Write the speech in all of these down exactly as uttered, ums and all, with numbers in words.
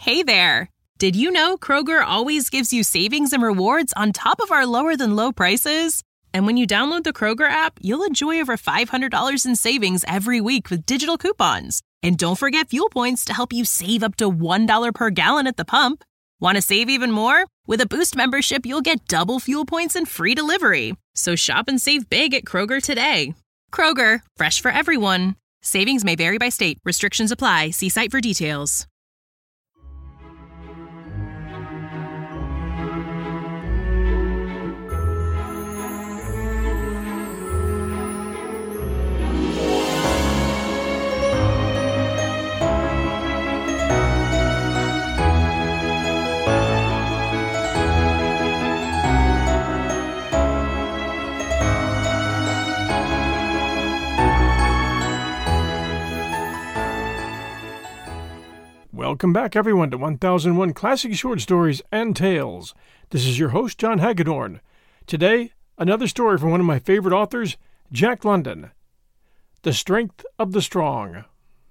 Hey there! Did you know Kroger always gives you savings and rewards on top of our lower-than-low prices? And when you download the Kroger app, you'll enjoy over five hundred dollars in savings every week with digital coupons. And don't forget fuel points to help you save up to one dollar per gallon at the pump. Want to save even more? With a Boost membership, you'll get double fuel points and free delivery. So shop and save big at Kroger today. Kroger, fresh for everyone. Savings may vary by state. Restrictions apply. See site for details. Welcome back, everyone, to one thousand one Classic Short Stories and Tales. This is your host, John Hagedorn. Today, another story from one of my favorite authors, Jack London. The Strength of the Strong.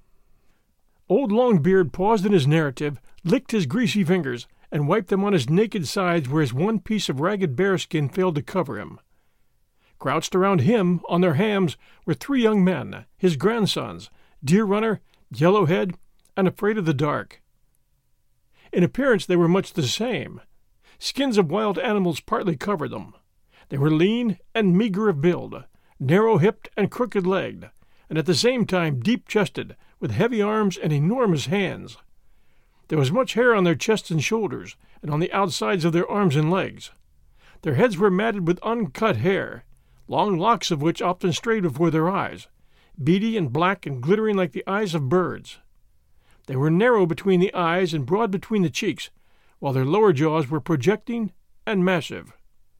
Old Longbeard paused in his narrative, licked his greasy fingers, and wiped them on his naked sides where his one piece of ragged bearskin failed to cover him. Crouched around him, on their hams, were three young men, his grandsons, Deer Runner, Yellowhead, and Afraid of the Dark. In appearance they were much the same. Skins of wild animals partly covered them. They were lean and meager of build, narrow-hipped and crooked-legged, and at the same time deep-chested, with heavy arms and enormous hands. There was much hair on their chests and shoulders, and on the outsides of their arms and legs. Their heads were matted with uncut hair, long locks of which often strayed before their eyes, beady and black and glittering like the eyes of birds. They were narrow between the eyes and broad between the cheeks, while their lower jaws were projecting and massive.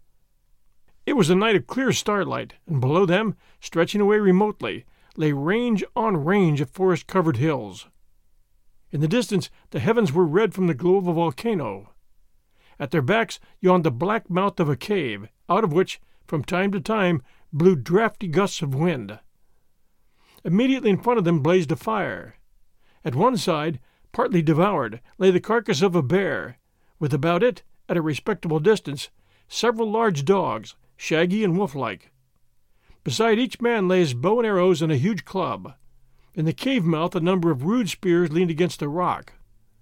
It was a night of clear starlight, and below them, stretching away remotely, lay range on range of forest-covered hills. In the distance, the heavens were red from the glow of a volcano. At their backs yawned the black mouth of a cave, out of which, from time to time, blew draughty gusts of wind. Immediately in front of them blazed a fire. At one side, partly devoured, lay the carcass of a bear, with about it, at a respectable distance, several large dogs, shaggy and wolf-like. Beside each man lay his bow and arrows and a huge club. In the cave mouth a number of rude spears leaned against a rock.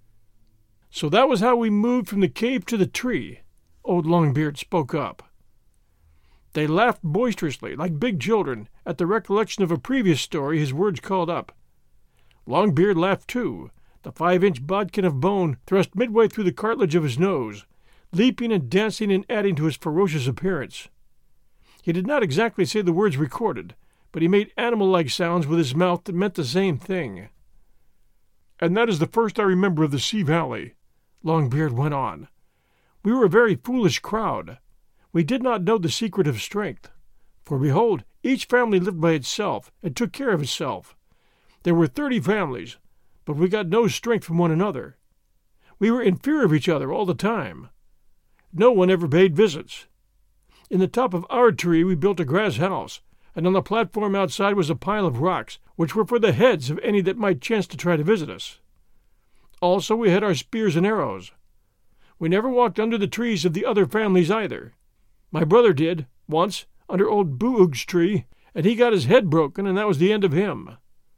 So that was how we moved from the cave to the tree, old Longbeard spoke up. They laughed boisterously, like big children, at the recollection of a previous story his words called up. Longbeard laughed too, the five-inch bodkin of bone thrust midway through the cartilage of his nose, leaping and dancing and adding to his ferocious appearance. He did not exactly say the words recorded, but he made animal-like sounds with his mouth that meant the same thing. "And that is the first I remember of the Sea Valley," Longbeard went on. "We were a very foolish crowd. We did not know the secret of strength. For behold, each family lived by itself and took care of itself. There were thirty families, but we got no strength from one another. We were in fear of each other all the time. No one ever paid visits. In the top of our tree we built a grass house, and on the platform outside was a pile of rocks, which were for the heads of any that might chance to try to visit us. Also we had our spears and arrows. We never walked under the trees of the other families either. My brother did, once, under old Boo-Oog's tree, and he got his head broken, and that was the end of him.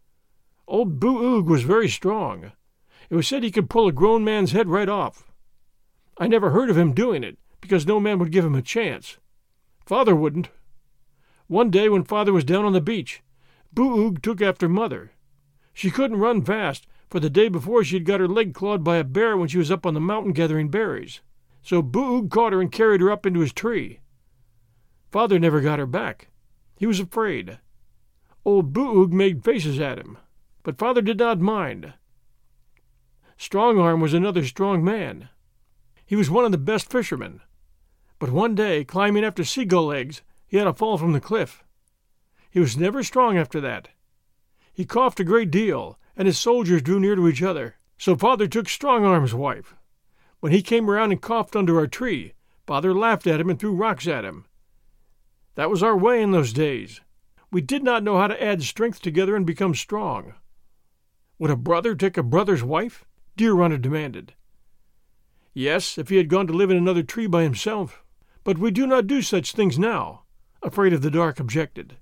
Old Boo-Oog was very strong. It was said he could pull a grown man's head right off. I never heard of him doing it, because no man would give him a chance. Father wouldn't. One day when Father was down on the beach, Boo-Oog took after Mother. She couldn't run fast, for the day before she had got her leg clawed by a bear when she was up on the mountain gathering berries. So Boo-Oog caught her and carried her up into his tree. Father never got her back. He was afraid. Old Boo-Oog made faces at him, but Father did not mind. Strongarm was another strong man. He was one of the best fishermen. But one day, climbing after seagull eggs, he had a fall from the cliff. He was never strong after that. He coughed a great deal, and his soldiers drew near to each other. So Father took Strongarm's wife. When he came around and coughed under our tree, Father laughed at him and threw rocks at him. That was our way in those days. We did not know how to add strength together and become strong. Would a brother take a brother's wife? Deer Runner demanded. Yes, if he had gone to live in another tree by himself. But we do not do such things now, Afraid of the Dark objected.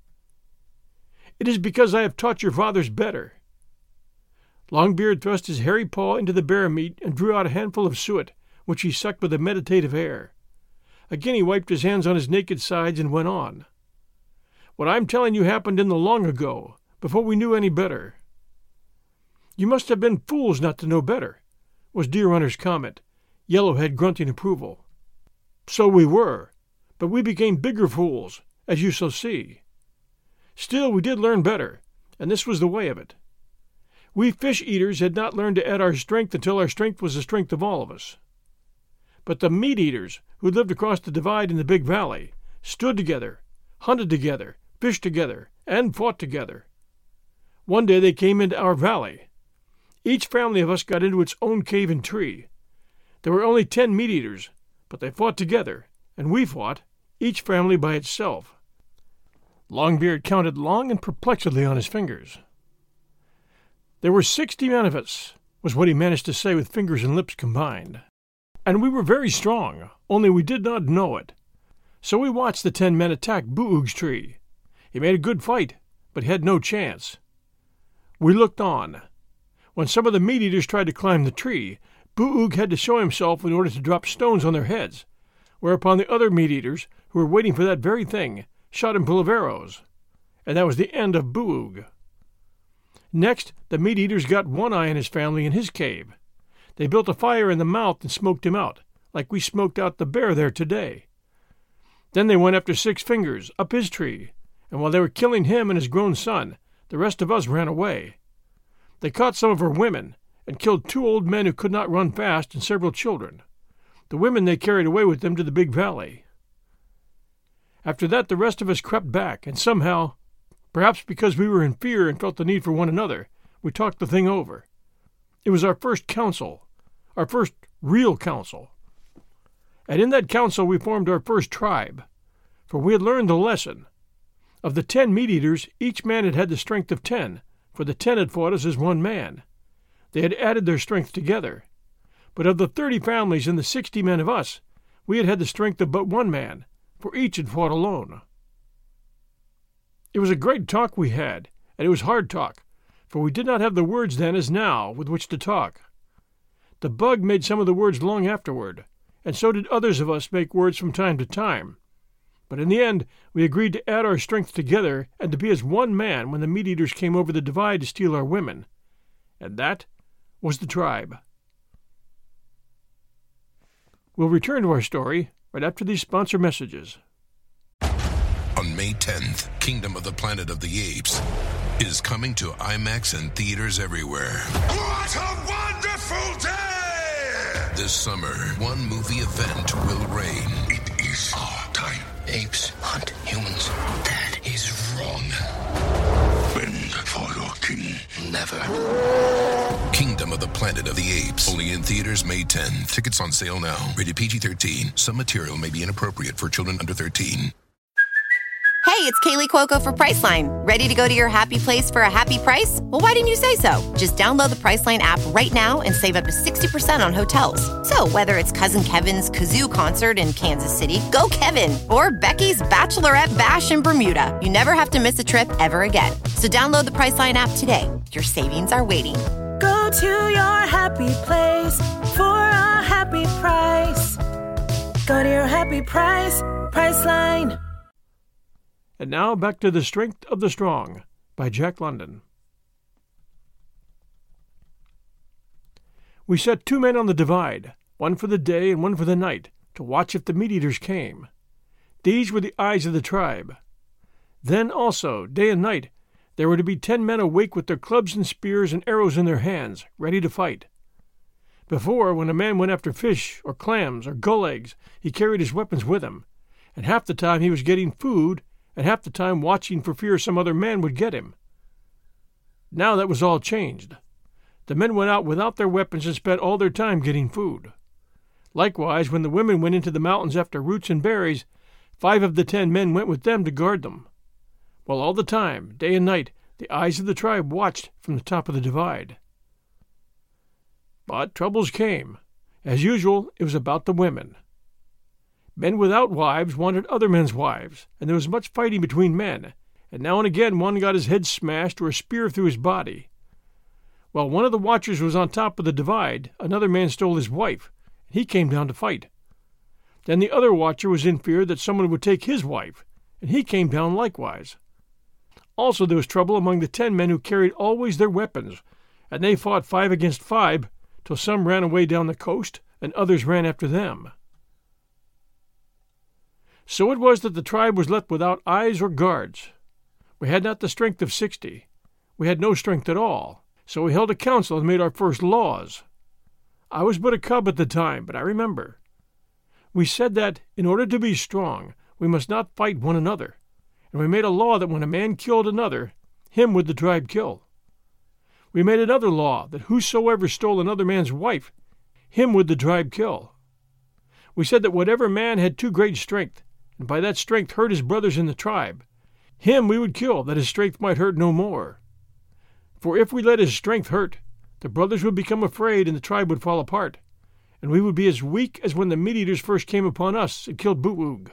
It is because I have taught your fathers better. Longbeard thrust his hairy paw into the bear meat and drew out a handful of suet, which he sucked with a meditative air. Again he wiped his hands on his naked sides and went on. What I am telling you happened in the long ago, before we knew any better. You must have been fools not to know better, was Deer Runner's comment, Yellowhead grunting approval. So we were, but we became bigger fools, as you shall see. Still, we did learn better, and this was the way of it. We fish-eaters had not learned to add our strength until our strength was the strength of all of us. But the meat-eaters, who lived across the divide in the Big Valley, stood together, hunted together, fished together, and fought together. One day they came into our valley. Each family of us got into its own cave and tree. There were only ten meat-eaters, but they fought together, and we fought, each family by itself. Longbeard counted long and perplexedly on his fingers. There were sixty men of us, was what he managed to say with fingers and lips combined. And we were very strong, only we did not know it. So we watched the ten men attack Boo-Oog's tree. He made a good fight, but had no chance. We looked on. When some of the meat-eaters tried to climb the tree, Boo-Oog had to show himself in order to drop stones on their heads, whereupon the other meat-eaters, who were waiting for that very thing, shot him full of arrows. And that was the end of Boo-Oog. Next, the meat-eaters got One-Eye and his family in his cave. They built a fire in the mouth and smoked him out, like we smoked out the bear there today. Then they went after Six Fingers, up his tree, and while they were killing him and his grown son, the rest of us ran away. They caught some of our women, and killed two old men who could not run fast and several children. The women they carried away with them to the Big Valley. After that the rest of us crept back, and somehow, perhaps because we were in fear and felt the need for one another, we talked the thing over. It was our first council, our first real council. And in that council we formed our first tribe, for we had learned the lesson. Of the ten meat-eaters, each man had had the strength of ten, for the ten had fought us as one man. They had added their strength together. But of the thirty families and the sixty men of us, we had had the strength of but one man, for each had fought alone. It was a great talk we had, and it was hard talk, for we did not have the words then as now with which to talk. The bug made some of the words long afterward, and so did others of us make words from time to time. But in the end we agreed to add our strength together and to be as one man when the meat-eaters came over the divide to steal our women. And that was the tribe. We'll return to our story right after these sponsor messages. On May tenth, Kingdom of the Planet of the Apes is coming to IMAX and theaters everywhere. What a wonderful day! This summer, one movie event will reign. It is our time. Apes hunt humans. That is wrong. Bend for your king. Never. Kingdom of the Planet of the Apes. Only in theaters May tenth. Tickets on sale now. Rated P G thirteen. Some material may be inappropriate for children under thirteen. Hey, it's Kaylee Cuoco for Priceline. Ready to go to your happy place for a happy price? Well, why didn't you say so? Just download the Priceline app right now and save up to sixty percent on hotels. So whether it's Cousin Kevin's Kazoo Concert in Kansas City, go Kevin, or Becky's Bachelorette Bash in Bermuda, you never have to miss a trip ever again. So download the Priceline app today. Your savings are waiting. Go to your happy place for a happy price. Go to your happy price, Priceline. And now back to The Strength of the Strong by Jack London. We set two men on the divide, one for the day and one for the night, to watch if the meat-eaters came. These were the eyes of the tribe. Then also, day and night, there were to be ten men awake with their clubs and spears and arrows in their hands, ready to fight. Before, when a man went after fish or clams or gull eggs, he carried his weapons with him, and half the time he was getting food and half the time watching for fear some other man would get him. Now that was all changed. The men went out without their weapons and spent all their time getting food. Likewise, when the women went into the mountains after roots and berries, five of the ten men went with them to guard them. While all the time, day and night, the eyes of the tribe watched from the top of the divide. But troubles came. As usual, it was about the women. Men without wives wanted other men's wives, and there was much fighting between men, and now and again one got his head smashed or a spear through his body. While one of the watchers was on top of the divide, another man stole his wife, and he came down to fight. Then the other watcher was in fear that someone would take his wife, and he came down likewise. Also there was trouble among the ten men who carried always their weapons, and they fought five against five, till some ran away down the coast, and others ran after them. So it was that the tribe was left without eyes or guards. We had not the strength of sixty. We had no strength at all. So we held a council and made our first laws. I was but a cub at the time, but I remember. We said that, in order to be strong, we must not fight one another, and we made a law that when a man killed another, him would the tribe kill. We made another law that whosoever stole another man's wife, him would the tribe kill. We said that whatever man had too great strength, and by that strength hurt his brothers in the tribe, him we would kill, that his strength might hurt no more. For if we let his strength hurt, the brothers would become afraid and the tribe would fall apart, and we would be as weak as when the meat-eaters first came upon us and killed Bootwoog.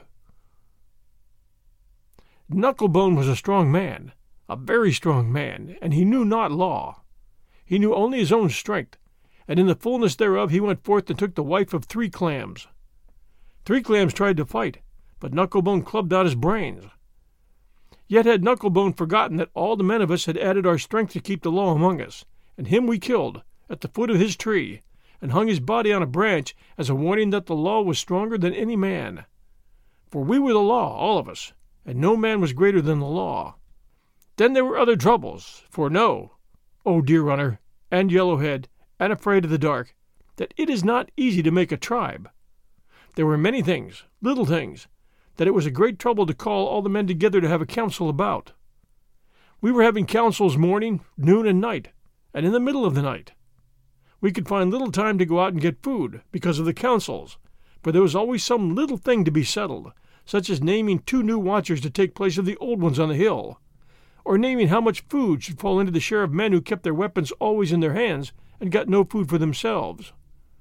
Knucklebone was a strong man, a very strong man, and he knew not law. He knew only his own strength, and in the fullness thereof he went forth and took the wife of Three Clams. Three Clams tried to fight, but Knucklebone clubbed out his brains. Yet had Knucklebone forgotten that all the men of us had added our strength to keep the law among us, and him we killed, at the foot of his tree, and hung his body on a branch as a warning that the law was stronger than any man. For we were the law, all of us, and no man was greater than the law. Then there were other troubles, for know, O Deer Runner, and Yellowhead, and Afraid of the Dark, that it is not easy to make a tribe. There were many things, little things, that it was a great trouble to call all the men together to have a council about. We were having councils morning, noon, and night, and in the middle of the night. We could find little time to go out and get food, because of the councils, for there was always some little thing to be settled, such as naming two new watchers to take place of the old ones on the hill, or naming how much food should fall into the share of men who kept their weapons always in their hands and got no food for themselves.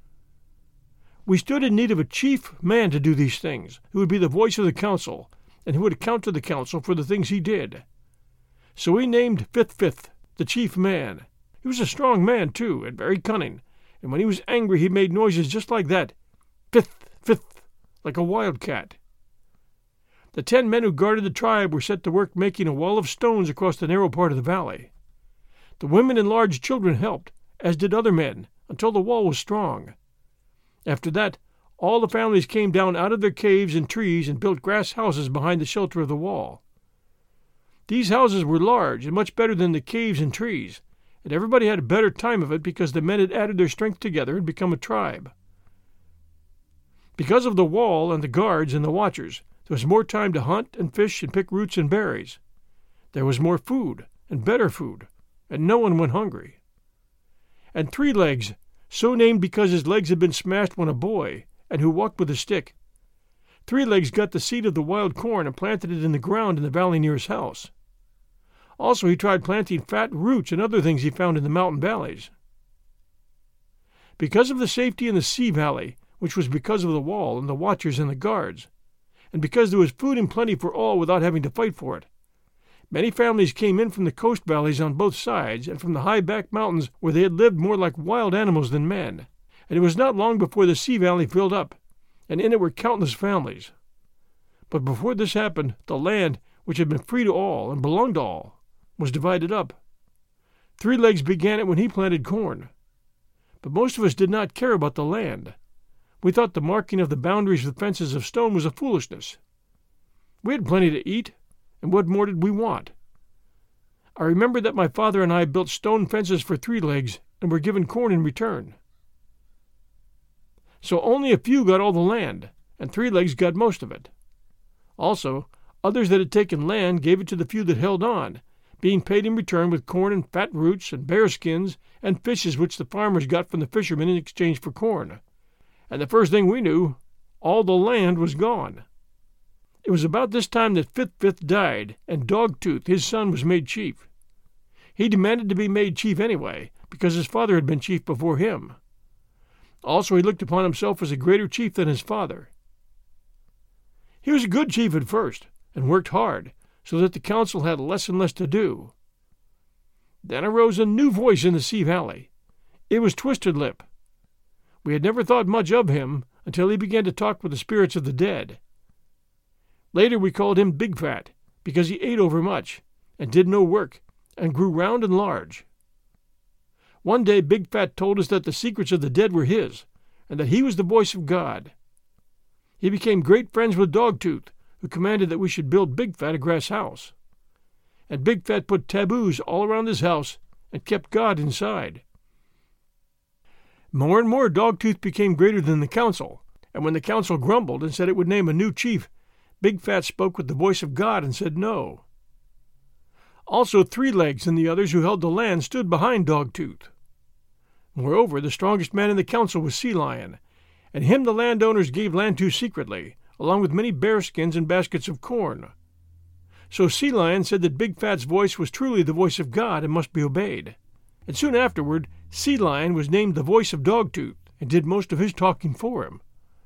We stood in need of a chief man to do these things, who would be the voice of the council, and who would account to the council for the things he did. So we named Fifth Fifth, the chief man. He was a strong man, too, and very cunning, and when he was angry he made noises just like that, Fifth, Fifth, like a wildcat. The ten men who guarded the tribe were set to work making a wall of stones across the narrow part of the valley. The women and large children helped, as did other men, until the wall was strong. After that, all the families came down out of their caves and trees and built grass houses behind the shelter of the wall. These houses were large and much better than the caves and trees, and everybody had a better time of it because the men had added their strength together and become a tribe. Because of the wall and the guards and the watchers, there was more time to hunt and fish and pick roots and berries. There was more food and better food, and no one went hungry. And Three Legs, so named because his legs had been smashed when a boy, and who walked with a stick. Three Legs got the seed of the wild corn and planted it in the ground in the valley near his house. Also he tried planting fat roots and other things he found in the mountain valleys. Because of the safety in the sea valley, which was because of the wall and the watchers and the guards, and because there was food in plenty for all without having to fight for it, many families came in from the coast valleys on both sides and from the high-backed mountains where they had lived more like wild animals than men, and it was not long before the sea valley filled up, and in it were countless families. But before this happened, the land, which had been free to all and belonged to all, was divided up. Three Legs began it when he planted corn. But most of us did not care about the land. We thought the marking of the boundaries with fences of stone was a foolishness. We had plenty to eat, and what more did we want? I remember that my father and I built stone fences for Three Legs and were given corn in return. So only a few got all the land, and Three Legs got most of it. Also, others that had taken land gave it to the few that held on, being paid in return with corn and fat roots and bear skins and fishes which the farmers got from the fishermen in exchange for corn. And the first thing we knew, all the land was gone. It was about this time that Fifth Fifth died, and Dogtooth, his son, was made chief. He demanded to be made chief anyway, because his father had been chief before him. Also, he looked upon himself as a greater chief than his father. He was a good chief at first, and worked hard, so that the council had less and less to do. Then arose a new voice in the Sea Valley. It was Twisted Lip. We had never thought much of him until he began to talk with the spirits of the dead. Later we called him Big Fat, because he ate overmuch, and did no work, and grew round and large. One day Big Fat told us that the secrets of the dead were his, and that he was the voice of God. He became great friends with Dogtooth, who commanded that we should build Big Fat a grass house. And Big Fat put taboos all around his house and kept God inside. More and more Dogtooth became greater than the council, and when the council grumbled and said it would name a new chief, Big Fat spoke with the voice of God and said no. Also Three Legs and the others who held the land stood behind Dogtooth. Moreover, the strongest man in the council was Sea Lion, and him the landowners gave land to secretly, along with many bearskins and baskets of corn. So Sea Lion said that Big Fat's voice was truly the voice of God and must be obeyed. And soon afterward, Sea Lion was named the voice of Dogtooth, and did most of his talking for him.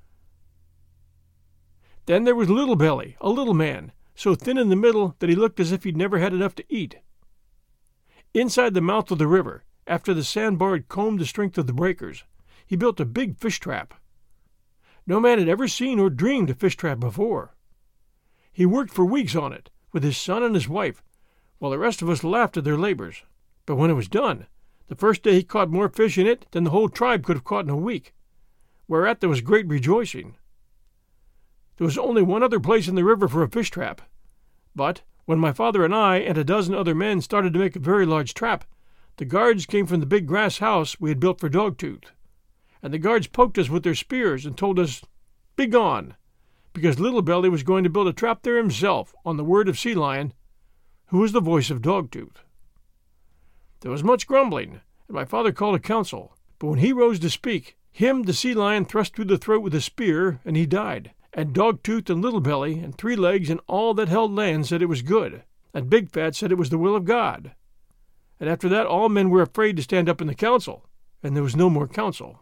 Then there was Little Belly, a little man, so thin in the middle that he looked as if he'd never had enough to eat. Inside the mouth of the river, after the sandbar had combed the strength of the breakers, he built a big fish trap. No man had ever seen or dreamed a fish trap before. He worked for weeks on it, with his son and his wife, while the rest of us laughed at their labors. But when it was done, the first day he caught more fish in it than the whole tribe could have caught in a week, whereat there was great rejoicing. There was only one other place in the river for a fish trap, but when my father and I and a dozen other men started to make a very large trap, the guards came from the big grass house we had built for Dogtooth, and the guards poked us with their spears and told us, "Begone," because Little Belly was going to build a trap there himself on the word of Sea Lion, who was the voice of Dogtooth. There was much grumbling, and my father called a council, but when he rose to speak, him the Sea Lion thrust through the throat with a spear, and he died. And Dogtooth and Little Belly and Three Legs and all that held land said it was good, and Big Fat said it was the will of God. And after that all men were afraid to stand up in the council, and there was no more council.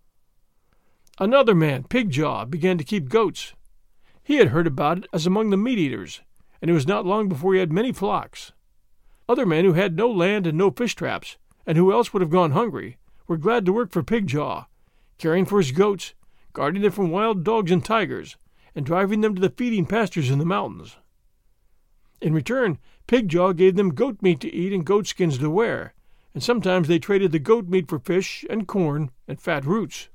Another man, Pigjaw, began to keep goats. He had heard about it as among the meat-eaters, and it was not long before he had many flocks. Other men who had no land and no fish traps, and who else would have gone hungry, were glad to work for Pigjaw, caring for his goats, guarding them from wild dogs and tigers, and driving them to the feeding pastures in the mountains. In return, Pigjaw gave them goat meat to eat and goat skins to wear, and sometimes they traded the goat meat for fish and corn and fat roots.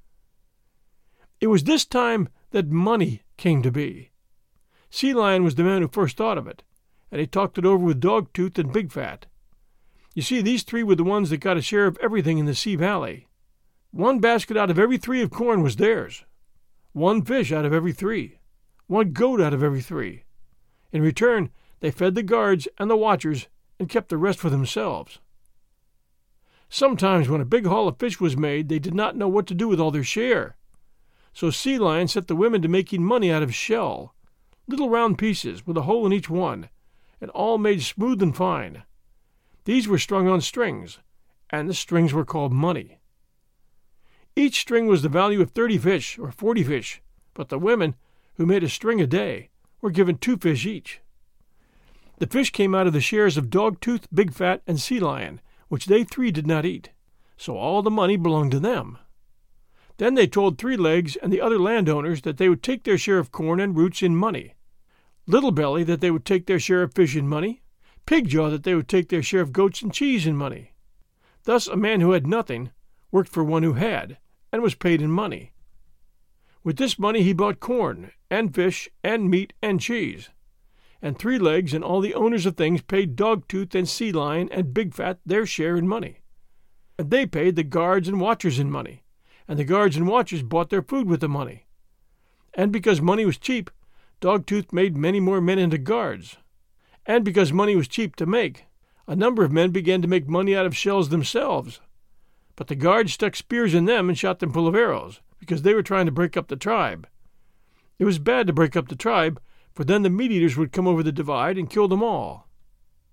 It was this time that money came to be. Sea Lion was the man who first thought of it, and he talked it over with Dogtooth and Big Fat. You see, these three were the ones that got a share of everything in the Sea Valley. One basket out of every three of corn was theirs, one fish out of every three, one goat out of every three. In return, they fed the guards and the watchers and kept the rest for themselves. Sometimes when a big haul of fish was made, they did not know what to do with all their share. So Sea Lion set the women to making money out of shell, little round pieces with a hole in each one, and all made smooth and fine. These were strung on strings, and the strings were called money. Each string was the value of thirty fish or forty fish, but the women, who made a string a day, were given two fish each. The fish came out of the shares of Dogtooth, Big Fat, and Sea Lion, which they three did not eat, so all the money belonged to them. Then they told Three Legs and the other landowners that they would take their share of corn and roots in money, Little Belly that they would take their share of fish in money, Pigjaw that they would take their share of goats and cheese in money. Thus a man who had nothing worked for one who had, and was paid in money. With this money he bought corn, and fish, and meat, and cheese. And Three Legs and all the owners of things paid Dogtooth and Sea Lion and Big Fat their share in money. And they paid the guards and watchers in money, and the guards and watchers bought their food with the money. And because money was cheap, Dogtooth made many more men into guards. And because money was cheap to make, a number of men began to make money out of shells themselves. But the guards stuck spears in them and shot them full of arrows, because they were trying to break up the tribe. It was bad to break up the tribe, for then the meat-eaters would come over the divide and kill them all.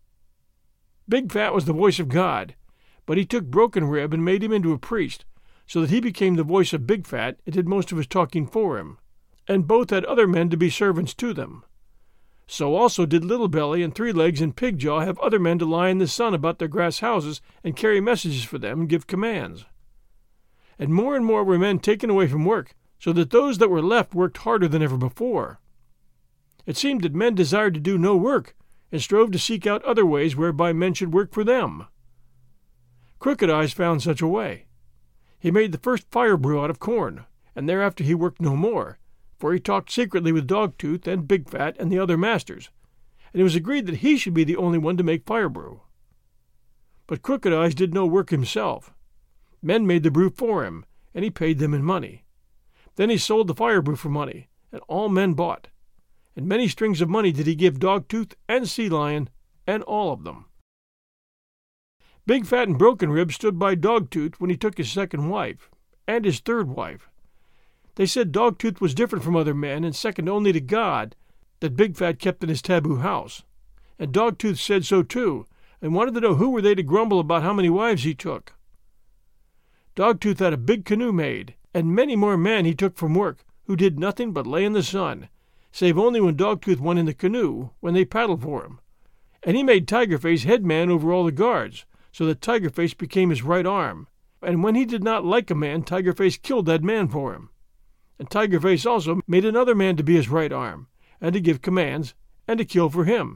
Big Fat was the voice of God, but he took Broken Rib and made him into a priest, so that he became the voice of Big Fat and did most of his talking for him, and both had other men to be servants to them. So also did Little Belly and Three Legs and Pig Jaw have other men to lie in the sun about their grass houses and carry messages for them and give commands. And more and more were men taken away from work, so that those that were left worked harder than ever before. It seemed that men desired to do no work, and strove to seek out other ways whereby men should work for them. Crooked Eyes found such a way. He made the first fire brew out of corn, and thereafter he worked no more, for he talked secretly with Dogtooth and Big Fat and the other masters, and it was agreed that he should be the only one to make fire brew. But Crooked Eyes did no work himself. Men made the brew for him, and he paid them in money. Then he sold the fire brew for money, and all men bought. And many strings of money did he give Dogtooth and Sea Lion, and all of them. Big Fat and Broken Ribs stood by Dogtooth when he took his second wife, and his third wife. They said Dogtooth was different from other men and second only to God, that Big Fat kept in his taboo house. And Dogtooth said so too, and wanted to know who were they to grumble about how many wives he took. Dogtooth had a big canoe made, and many more men he took from work, who did nothing but lay in the sun, save only when Dogtooth went in the canoe, when they paddled for him. And he made Tigerface head man over all the guards, so that Tigerface became his right arm. And when he did not like a man, Tigerface killed that man for him. And Tigerface also made another man to be his right arm, and to give commands, and to kill for him.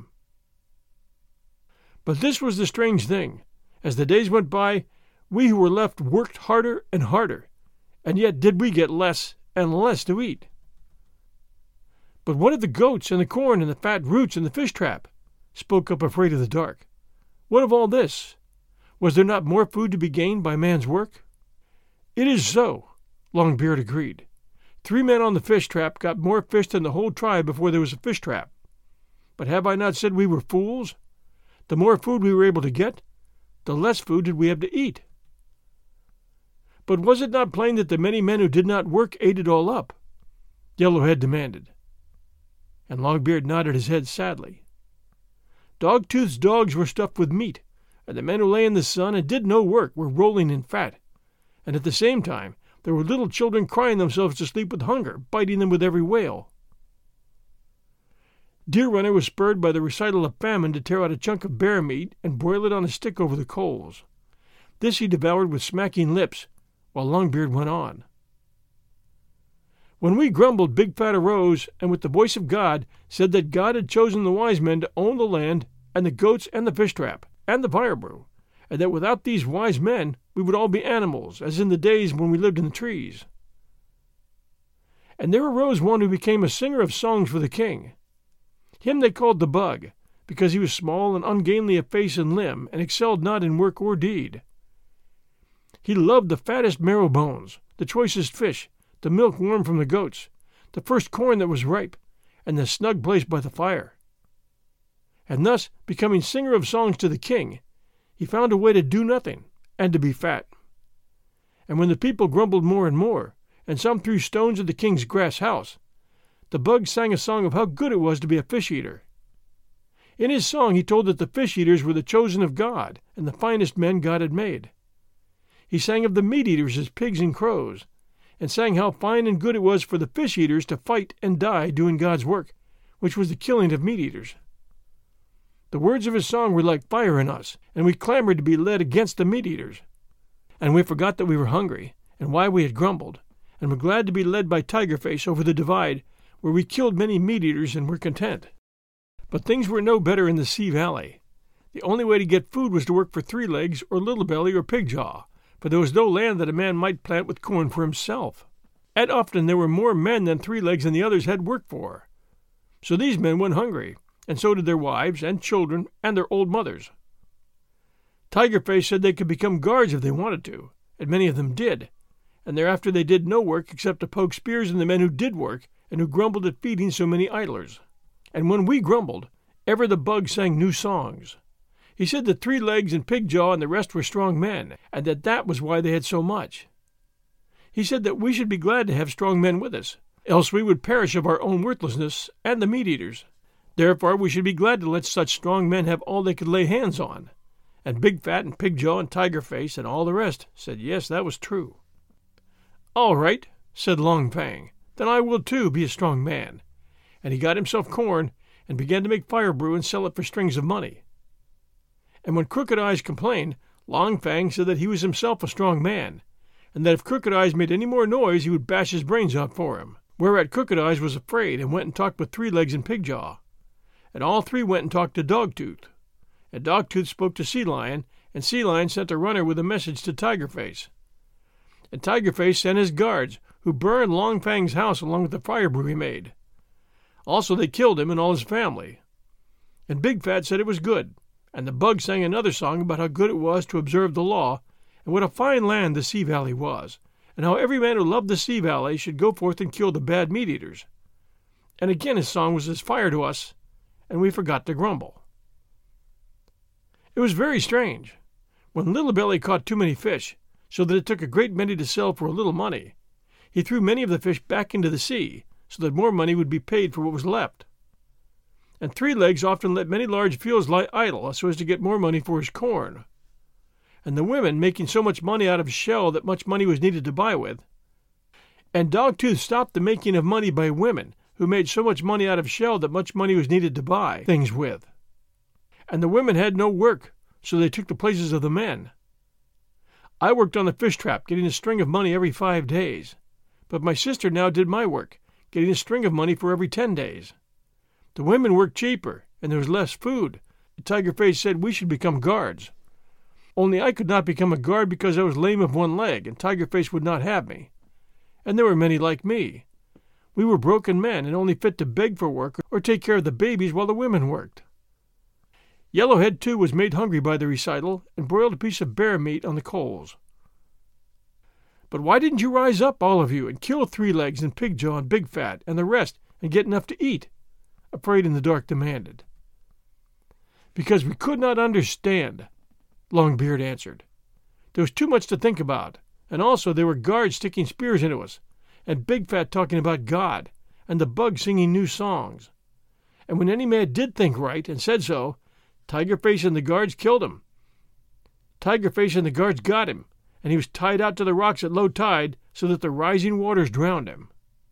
But this was the strange thing. As the days went by, we who were left worked harder and harder, and yet did we get less and less to eat. But what of the goats and the corn and the fat roots and the fish trap? Spoke up Afraid of the Dark. What of all this? Was there not more food to be gained by man's work? It is so, Longbeard agreed. Three men on the fish trap got more fish than the whole tribe before there was a fish trap. But have I not said we were fools? The more food we were able to get, the less food did we have to eat. But was it not plain that the many men who did not work ate it all up? Yellowhead demanded. And Longbeard nodded his head sadly. Dogtooth's dogs were stuffed with meat, and the men who lay in the sun and did no work were rolling in fat, and at the same time there were little children crying themselves to sleep with hunger, biting them with every wail. Deer Runner was spurred by the recital of famine to tear out a chunk of bear meat and broil it on a stick over the coals. This he devoured with smacking lips, while Longbeard went on. When we grumbled, Big Fat arose, and with the voice of God said that God had chosen the wise men to own the land, and the goats and the fish trap, and the fire brew, and that without these wise men we would all be animals, as in the days when we lived in the trees. And there arose one who became a singer of songs for the king. Him they called the Bug, because he was small and ungainly of face and limb, and excelled not in work or deed. He loved the fattest marrow bones, the choicest fish, the milk warm from the goats, the first corn that was ripe, and the snug place by the fire. And thus, becoming singer of songs to the king, he found a way to do nothing, and to be fat. And when the people grumbled more and more, and some threw stones at the king's grass house, the Bug sang a song of how good it was to be a fish-eater. In his song he told that the fish-eaters were the chosen of God, and the finest men God had made. He sang of the meat-eaters as pigs and crows, and sang how fine and good it was for the fish-eaters to fight and die doing God's work, which was the killing of meat-eaters. The words of his song were like fire in us, and we clamored to be led against the meat-eaters. And we forgot that we were hungry, and why we had grumbled, and were glad to be led by Tigerface over the divide, where we killed many meat-eaters and were content. But things were no better in the Sea Valley. The only way to get food was to work for Three Legs or Little Belly or Pig Jaw, for there was no land that a man might plant with corn for himself. And often there were more men than Three Legs and the others had work for. So these men went hungry, and so did their wives and children and their old mothers. Tigerface said they could become guards if they wanted to, and many of them did, and thereafter they did no work except to poke spears in the men who did work and who grumbled at feeding so many idlers. And when we grumbled, ever the Bug sang new songs. He said that Three Legs and Pig Jaw and the rest were strong men, and that that was why they had so much. He said that we should be glad to have strong men with us, else we would perish of our own worthlessness and the meat-eaters. Therefore we should be glad to let such strong men have all they could lay hands on. And Big Fat and Pig Jaw and Tigerface and all the rest said yes, that was true. "All right," said Long Fang, "then I will too be a strong man." And he got himself corn and began to make fire brew and sell it for strings of money. And when Crooked Eyes complained, Long Fang said that he was himself a strong man, and that if Crooked Eyes made any more noise he would bash his brains out for him. Whereat Crooked Eyes was afraid and went and talked with Three Legs and Pig Jaw. And all three went and talked to Dogtooth. And Dogtooth spoke to Sea Lion, and Sea Lion sent a runner with a message to Tigerface. And Tigerface sent his guards, who burned Long Fang's house along with the fire brew he made. Also they killed him and all his family. And Big Fat said it was good, and the Bug sang another song about how good it was to observe the law, and what a fine land the Sea Valley was, and how every man who loved the Sea Valley should go forth and kill the bad meat-eaters. And again his song was as fire to us, and we forgot to grumble. It was very strange. When Little Belly caught too many fish, so that it took a great many to sell for a little money, he threw many of the fish back into the sea, so that more money would be paid for what was left. And Three Legs often let many large fields lie idle so as to get more money for his corn. And the women making so much money out of shell that much money was needed to buy with. And Dogtooth stopped the making of money by women, who made so much money out of shell that much money was needed to buy things with. And the women had no work, so they took the places of the men. I worked on the fish trap, getting a string of money every five days. But my sister now did my work, getting a string of money for every ten days. The women worked cheaper, and there was less food. Tigerface said we should become guards. Only I could not become a guard because I was lame of one leg, and Tigerface would not have me. And there were many like me. We were broken men, and only fit to beg for work or take care of the babies while the women worked. Yellowhead, too, was made hungry by the recital, and broiled a piece of bear meat on the coals. But why didn't you rise up, all of you, and kill Three Legs and Pig Jaw and Big Fat and the rest, and get enough to eat? Afraid in the Dark demanded. Because we could not understand, Longbeard answered. There was too much to think about, and also there were guards sticking spears into us, and Big Fat talking about God, and the Bug singing new songs. And when any man did think right and said so, Tigerface and the guards killed him. Tigerface and the guards got him, and he was tied out to the rocks at low tide so that the rising waters drowned him.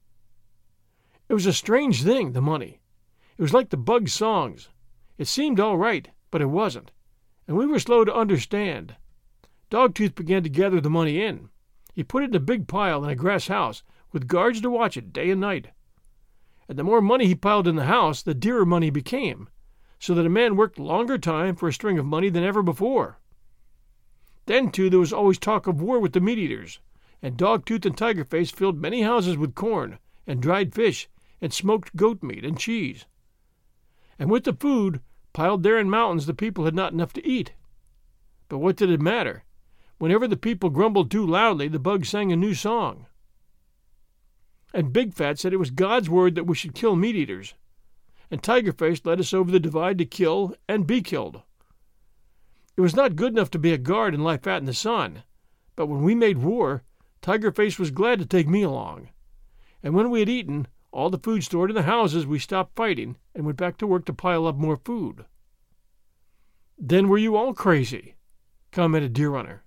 It was a strange thing, the money. It was like the Bug's songs. It seemed all right, but it wasn't, and we were slow to understand. Dogtooth began to gather the money in. He put it in a big pile in a grass house, with guards to watch it day and night. And the more money he piled in the house, the dearer money became, so that a man worked longer time for a string of money than ever before. Then, too, there was always talk of war with the meat-eaters, and Dogtooth and Tigerface filled many houses with corn, and dried fish, and smoked goat meat and cheese. And with the food, piled there in mountains, the people had not enough to eat. But what did it matter? Whenever the people grumbled too loudly, the Bug sang a new song. And Big Fat said it was God's word that we should kill meat-eaters, and Tigerface led us over the divide to kill and be killed. It was not good enough to be a guard and lie fat in the sun, but when we made war, Tigerface was glad to take me along. And when we had eaten all the food stored in the houses, we stopped fighting and went back to work to pile up more food. Then were you all crazy, commented Deer Runner.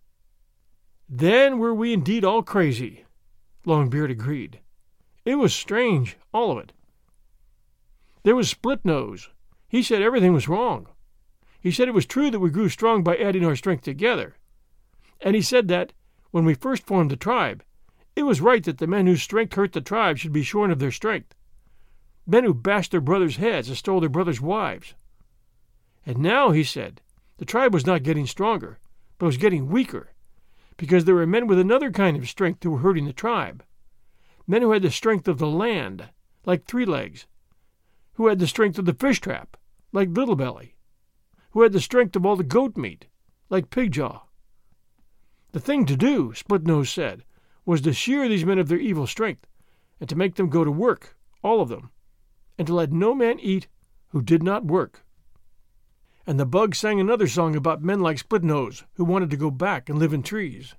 Then were we indeed all crazy, Longbeard agreed. It was strange, all of it. There was Split Nose. He said everything was wrong. He said it was true that we grew strong by adding our strength together. And he said that, when we first formed the tribe, it was right that the men whose strength hurt the tribe should be shorn of their strength. Men who bashed their brothers' heads and stole their brothers' wives. And now, he said, the tribe was not getting stronger, but was getting weaker, because there were men with another kind of strength who were hurting the tribe. Men who had the strength of the land, like Three Legs, who had the strength of the fish trap, like Little Belly, who had the strength of all the goat meat, like Pig Jaw. The thing to do, Split Nose said, was to shear these men of their evil strength, and to make them go to work, all of them, and to let no man eat who did not work. And the Bug sang another song about men like Split Nose, who wanted to go back and live in trees.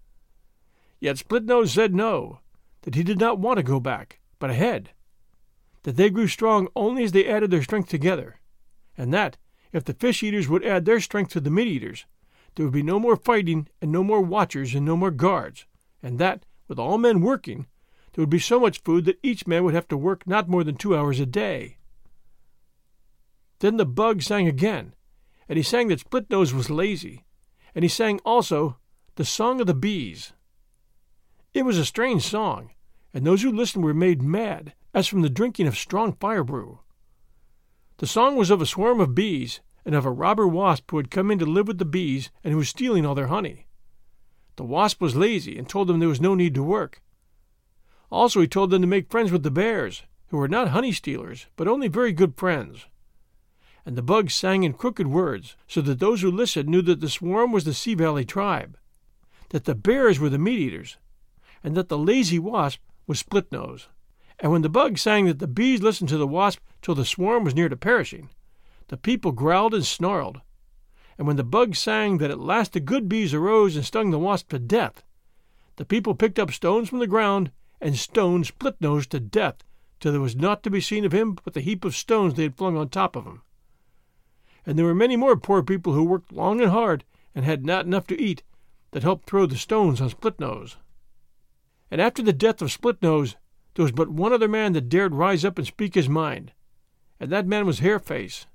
Yet Split Nose said no, that he did not want to go back, but ahead, that they grew strong only as they added their strength together, and that, if the fish-eaters would add their strength to the meat-eaters, there would be no more fighting and no more watchers and no more guards, and that with all men working, there would be so much food that each man would have to work not more than two hours a day. Then the bug sang again, and he sang that Splitnose was lazy, and he sang also the Song of the Bees. It was a strange song, and those who listened were made mad, as from the drinking of strong fire brew. The song was of a swarm of bees, and of a robber wasp who had come in to live with the bees and who was stealing all their honey. The wasp was lazy and told them there was no need to work. Also he told them to make friends with the bears, who were not honey stealers, but only very good friends. And the bug sang in crooked words, so that those who listened knew that the swarm was the Sea Valley tribe, that the bears were the meat-eaters, and that the lazy wasp was Splitnose. And when the bug sang that the bees listened to the wasp till the swarm was near to perishing, the people growled and snarled. And when the bug sang that at last the good bees arose and stung the wasp to death, the people picked up stones from the ground and stoned Splitnose to death, till there was naught to be seen of him but the heap of stones they had flung on top of him. And there were many more poor people who worked long and hard and had not enough to eat, that helped throw the stones on Splitnose. And after the death of Splitnose, there was but one other man that dared rise up and speak his mind, and that man was Hairface.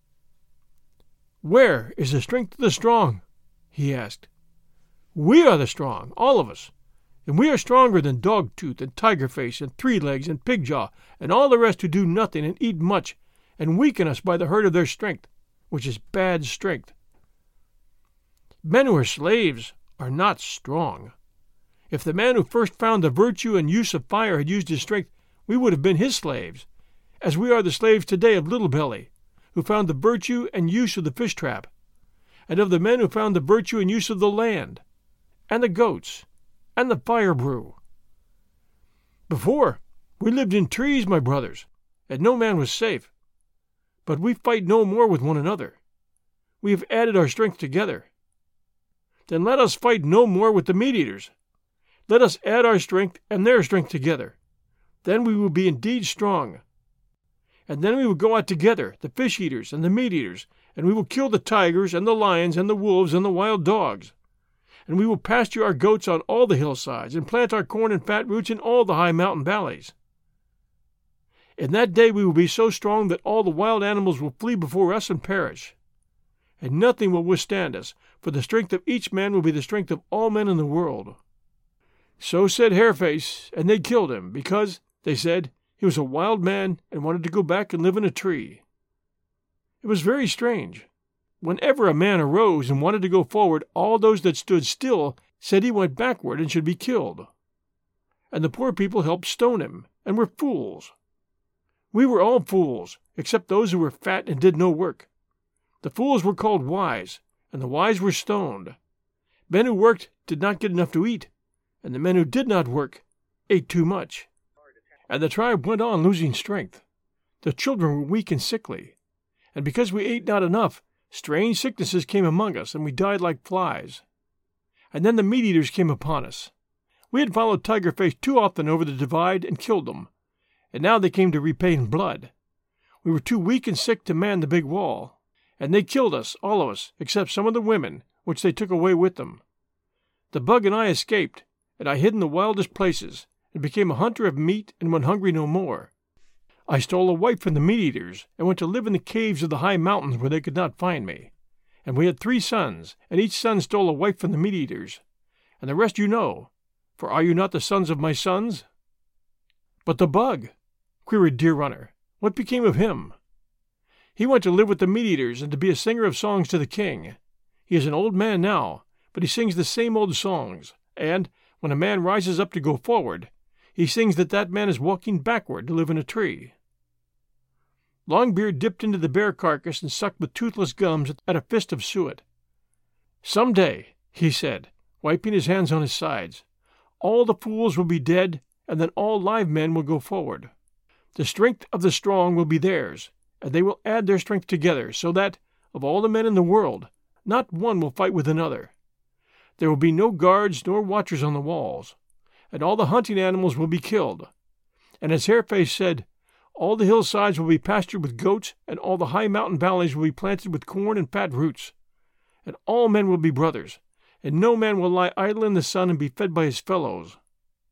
"Where is the strength of the strong?" he asked. "We are the strong, all of us, and we are stronger than Dogtooth and Tigerface and Three Legs and Pigjaw and all the rest who do nothing and eat much and weaken us by the hurt of their strength, which is bad strength. Men who are slaves are not strong. If the man who first found the virtue and use of fire had used his strength, we would have been his slaves, as we are the slaves today of Little Belly, who found the virtue and use of the fish trap, and of the men who found the virtue and use of the land, and the goats, and the fire brew. Before, we lived in trees, my brothers, and no man was safe. But we fight no more with one another. We have added our strength together. Then let us fight no more with the meat-eaters. Let us add our strength and their strength together. Then we will be indeed strong. And then we will go out together, the fish-eaters and the meat-eaters, and we will kill the tigers and the lions and the wolves and the wild dogs. And we will pasture our goats on all the hillsides, and plant our corn and fat roots in all the high mountain valleys. In that day we will be so strong that all the wild animals will flee before us and perish. And nothing will withstand us, for the strength of each man will be the strength of all men in the world." So said Hairface, and they killed him, because, they said, he was a wild man and wanted to go back and live in a tree. It was very strange. Whenever a man arose and wanted to go forward, all those that stood still said he went backward and should be killed. And the poor people helped stone him, and were fools. We were all fools, except those who were fat and did no work. The fools were called wise, and the wise were stoned. Men who worked did not get enough to eat, and the men who did not work ate too much. And the tribe went on losing strength. The children were weak and sickly, and because we ate not enough, strange sicknesses came among us, and we died like flies. And then the meat-eaters came upon us. We had followed Tigerface too often over the divide and killed them, and now they came to repay in blood. We were too weak and sick to man the big wall, and they killed us, all of us, except some of the women, which they took away with them. The bug and I escaped, and I hid in the wildest places, and became a hunter of meat and went hungry no more. I stole a wife from the meat-eaters, and went to live in the caves of the high mountains where they could not find me. And we had three sons, and each son stole a wife from the meat-eaters. And the rest you know, for are you not the sons of my sons? But the bug, queried Deer Runner, what became of him? He went to live with the meat-eaters and to be a singer of songs to the king. He is an old man now, but he sings the same old songs, and, when a man rises up to go forward, he sings that that man is walking backward to live in a tree. Longbeard dipped into the bear carcass and sucked with toothless gums at a fist of suet. "Some day," he said, wiping his hands on his sides, "all the fools will be dead, and then all live men will go forward. The strength of the strong will be theirs, and they will add their strength together, so that, of all the men in the world, not one will fight with another. There will be no guards nor watchers on the walls, and all the hunting animals will be killed. And as Hairface said, all the hillsides will be pastured with goats, and all the high mountain valleys will be planted with corn and fat roots. And all men will be brothers, and no man will lie idle in the sun and be fed by his fellows.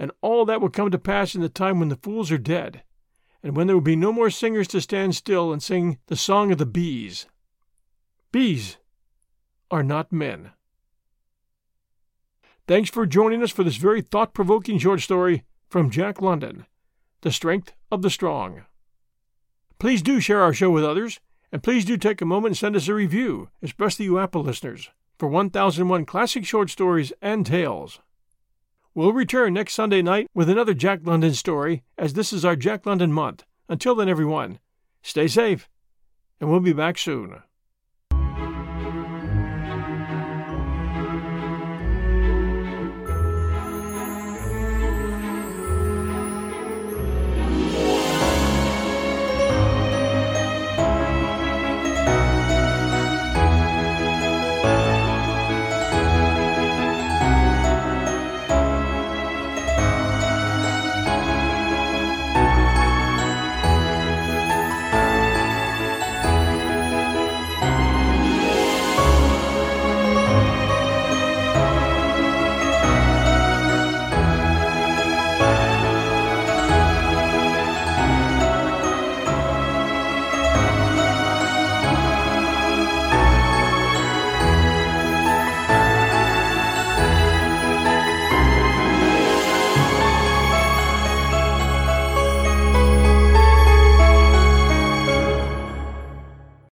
and all that will come to pass in the time when the fools are dead, and when there will be no more singers to stand still and sing the song of the bees. Bees are not men. Thanks for joining us for this very thought-provoking short story from Jack London, The Strength of the Strong. Please do share our show with others, and please do take a moment and send us a review, especially you Apple listeners, for one thousand one Classic Short Stories and Tales. We'll return next Sunday night with another Jack London story, as this is our Jack London month. Until then, everyone, stay safe, and we'll be back soon.